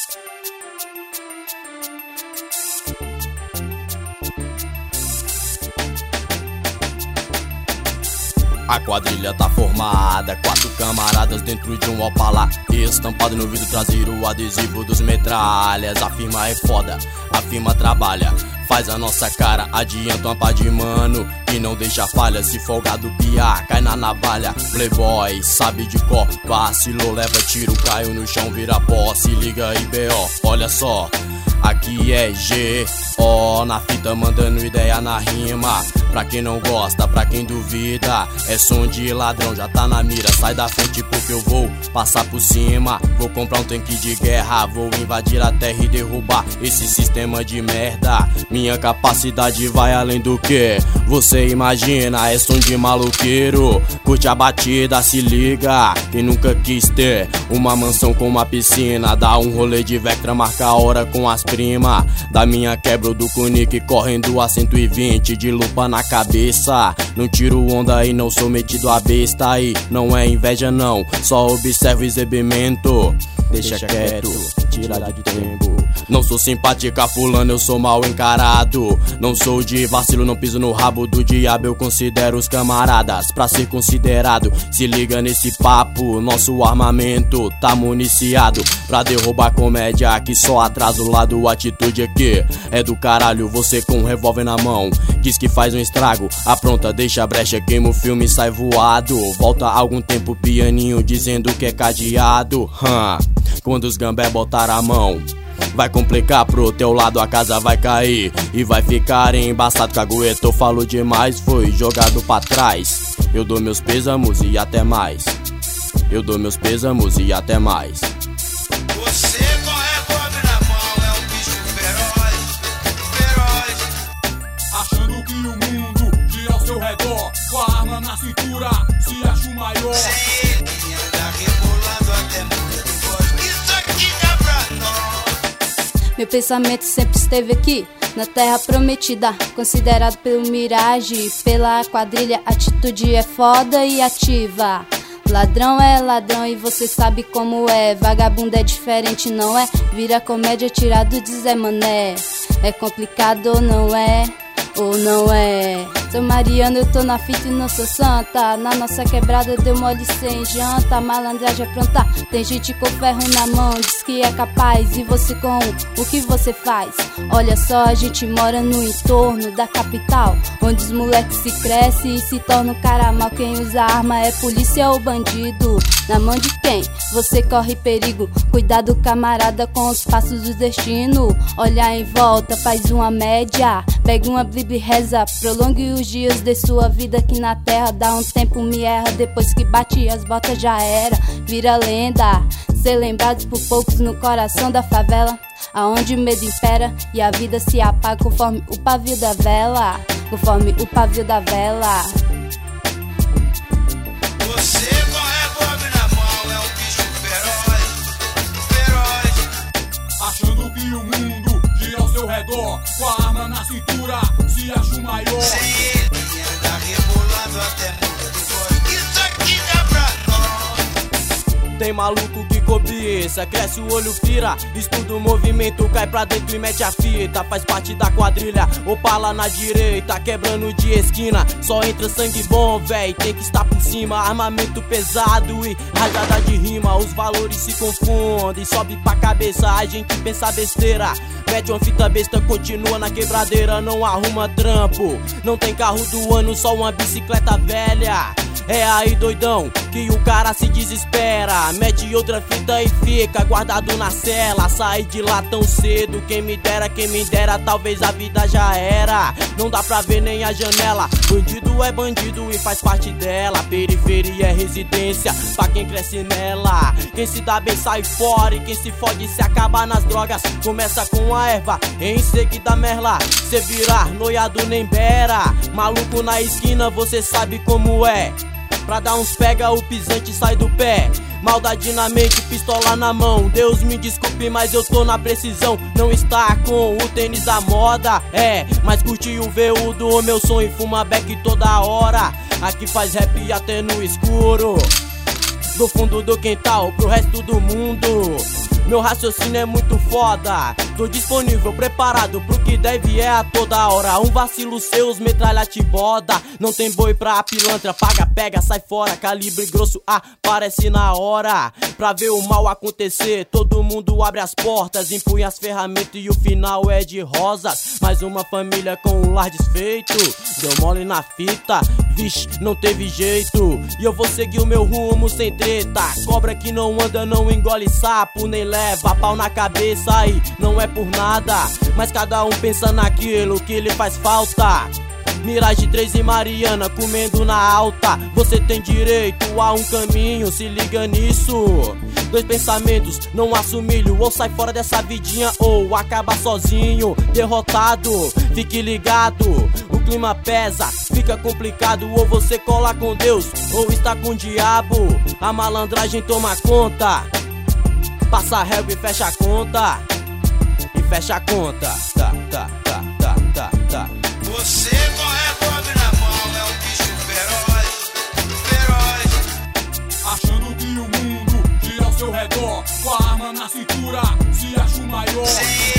A quadrilha tá formada, 4 camaradas dentro de um Opala, estampado no vidro traseiro o adesivo dos metralhas. A firma é foda, a firma trabalha, faz a nossa cara, adianta uma pá de mano que não deixa falha. Se folgado piar, cai na navalha. Playboy, sabe de cor, vacilou, leva tiro, caiu no chão, vira pó. Se liga aí, B.O., olha só, aqui é G.O. na fita, mandando ideia na rima. Pra quem não gosta, pra quem duvida, é som de ladrão, já tá na mira. Sai da frente porque eu vou passar por cima. Vou comprar um tanque de guerra, vou invadir a terra e derrubar esse sistema de merda. Minha capacidade vai além do que você imagina, é som de maluqueiro. Curte a batida, se liga. Quem nunca quis ter uma mansão com uma piscina, dá um rolê de Vectra, marca a hora com as primas. Da minha quebra do Kunique, correndo a 120 de lupa na cabeça. Não tiro onda e não sou metido a besta. Aí não é inveja não, só observo o exibimento. Deixa quieto, tira de tempo. Não sou simpática fulano, eu sou mal encarado. Não sou de vacilo, não piso no rabo do diabo. Eu considero os camaradas pra ser considerado. Se liga nesse papo, nosso armamento tá municiado pra derrubar comédia que só atrasa o lado. Atitude aqui é do caralho, você com um revólver na mão quis que faz um estrago, apronta, deixa a brecha, queima o filme e sai voado. Volta algum tempo pianinho dizendo que é cadeado. Quando os gambé botar a mão, vai complicar pro teu lado, a casa vai cair e vai ficar embaçado. Caguetou, falou demais, foi jogado pra trás. Eu dou meus pêsamos e até mais. Eu dou meus pêsamos e até mais. Você com revólver na mão é um bicho feroz, feroz. Achando que o mundo gira ao seu redor, com a arma na cintura, se acha o maior. Sem ele anda rebolando até muito gosto. Isso aqui dá pra nós. Meu pensamento sempre esteve aqui, na terra prometida, considerado pelo Mirage, pela quadrilha. Atitude é foda e ativa. Ladrão é ladrão e você sabe como é. Vagabundo é diferente, não é? Vira comédia tirado de Zé Mané. É complicado ou não é? Ou não é? Sou Mariano, eu tô na fita e não sou santa. Na nossa quebrada deu mole sem janta. Malandragem é pronta, tem gente com ferro na mão, diz que é capaz. E você com o que você faz? Olha só, a gente mora no entorno da capital, onde os moleques se crescem e se tornam cara mal. Quem usa arma é polícia ou bandido. Na mão de quem? Você corre perigo. Cuidado, camarada, com os passos do destino. Olha em volta, faz uma média, pega uma bíblia e reza. Prolongue os dias de sua vida aqui na terra. Dá um tempo, me erra, depois que bate as botas já era. Vira lenda, ser lembrados por poucos no coração da favela, aonde o medo impera e a vida se apaga conforme o pavio da vela. Conforme o pavio da vela. Você com revólver na mão é um bicho feroz, feroz. Achando que o mundo gira ao seu redor, com a arma na cintura, se acha o maior. Sem ele anda rebolando até muito gosto. Isso aqui dá pra nós. Tem maluco que cobiça, cresce o olho, pira, estuda o movimento, cai pra dentro e mete a fita. Faz parte da quadrilha, Opala na direita, quebrando de esquina. Só entra sangue bom, véi, tem que estar por cima. Armamento pesado e rajada de rima. Os valores se confundem, sobe pra cabeça, a gente pensa besteira. Mete uma fita besta, continua na quebradeira, não arruma trampo. Não tem carro do ano, só uma bicicleta velha. É aí, doidão, que o cara se desespera. Mete outra fita e fica guardado na cela. Sai de lá tão cedo, quem me dera, talvez a vida já era. Não dá pra ver nem a janela. Bandido é bandido e faz parte dela. Periferia é residência pra quem cresce nela. Quem se dá bem sai fora e quem se fode se acaba nas drogas. Começa com a erva, em seguida merla. Cê virar noiado nem beira. Maluco na esquina, você sabe como é. Pra dar uns pega, o pisante sai do pé. Maldade na mente, pistola na mão. Deus me desculpe, mas eu tô na precisão. Não está com o tênis da moda, mas curte o VU do meu som e fuma beck toda hora. Aqui faz rap até no escuro, do fundo do quintal pro resto do mundo. Meu raciocínio é muito foda. Tô disponível, preparado pro que deve a toda hora. Um vacilo seus, metralha te boda. Não tem boi pra pilantra, paga, pega, sai fora. Calibre grosso aparece na hora. Pra ver o mal acontecer, todo mundo abre as portas, empunha as ferramentas e o final é de rosas. Mais uma família com um lar desfeito, deu mole na fita, vixe, não teve jeito. E eu vou seguir o meu rumo sem treta. Cobra que não anda, não engole sapo, nem leva pau na cabeça aí, não é por nada. Mas cada um pensa naquilo que lhe faz falta. Mirage 3 e Mariana comendo na alta. Você tem direito a um caminho, se liga nisso. Dois pensamentos, não assumilho. Ou sai fora dessa vidinha ou acaba sozinho, derrotado. Fique ligado, o clima pesa, fica complicado. Ou você cola com Deus ou está com o diabo. A malandragem toma conta, passa régua e fecha a conta. E fecha a conta. Você com revólver na mão é um bicho feroz, feroz. Achando que o mundo gira ao seu redor, com a arma na cintura, se acha o maior. Sim.